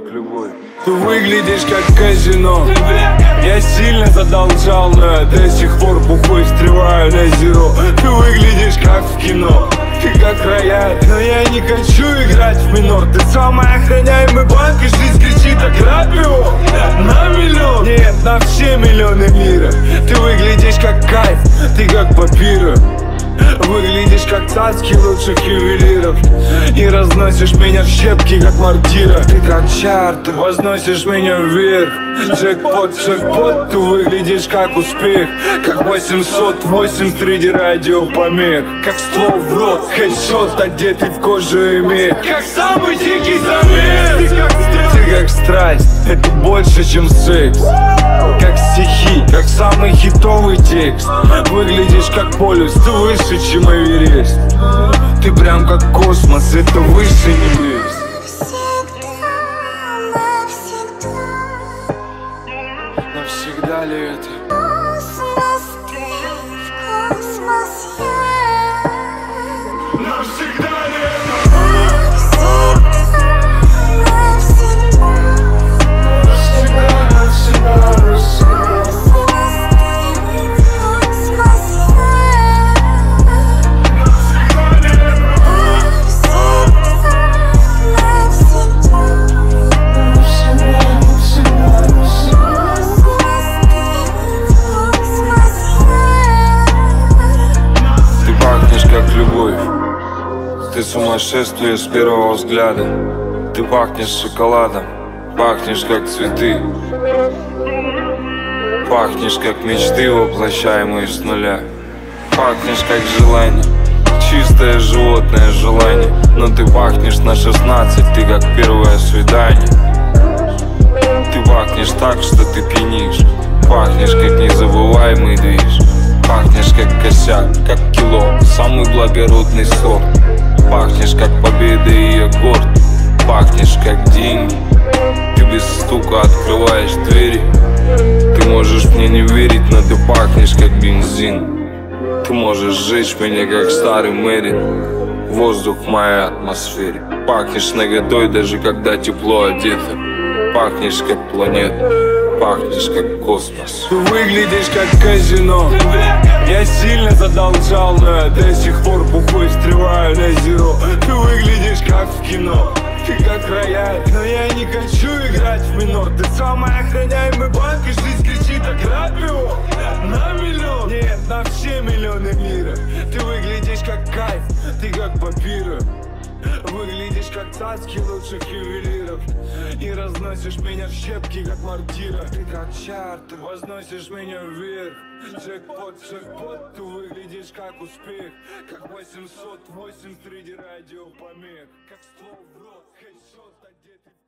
любовь. Ты выглядишь как казино. Я сильно задолжал, но я до сих пор бухой встреваю на зеро. Ты выглядишь как в кино. Ты как рояль, но я не хочу играть в минор. Ты самый охраняемый банк, и жизнь кричит: ограбь его на миллион. Нет, на все миллионы мира. Ты выглядишь как кайф, ты как папира. Выглядишь как цацки лучших ювелиров. И разносишь меня в щепки, как мортира. Ты как чартер, возносишь меня вверх. Джекпот, джекпот, ты выглядишь как успех. Как 808 среди радиопомех. Как ствол в рот, хедшот, одетый в кожу и мех. Как самый дикий замес. Ты как страсть, это больше, чем секс. Как стихи, как самый хитовый текст. Выглядишь как полюс, ты выше, чем Эверест. Ты прям как космос, это выше небес. Навсегда ли это? Навсегда ли это? Как любовь, ты сумасшествие с первого взгляда. Ты пахнешь шоколадом, пахнешь как цветы. Пахнешь как мечты, воплощаемые с нуля. Пахнешь как желание, чистое животное желание. Но ты пахнешь на 16, ты как первое свидание. Ты пахнешь так, что ты пьянишь. Пахнешь как незабываемый движ. Пахнешь как косяк, как кило, самый благородный сорт. Пахнешь как победа и аккорд. Пахнешь как деньги. Ты без стука открываешь двери. Ты можешь мне не верить, но ты пахнешь как бензин. Ты можешь сжечь меня как старый Мерин. Воздух в моей атмосфере. Пахнешь наготой, даже когда тепло одето. Пахнешь как планета. Пахнешь как космос. Ты выглядишь как казино. Я сильно задолжал, но я до сих пор бухой встреваю на зеро. Ты выглядишь как в кино. Ты как рояль, но я не хочу играть в минор. Ты самый охраняемый банк, и жизнь кричит: ограбь его на миллион. Нет, на все миллионы мира. Ты выглядишь как кайф, ты как папира. Выглядишь как цацки лучших ювелиров. И разносишь меня в щепки, как мортира. Ты как чартер, возносишь меня вверх. Джекпот, джекпот, ты выглядишь как успех. Как 808 среди радиопомех. Как ствол в рот, хедшот, одетый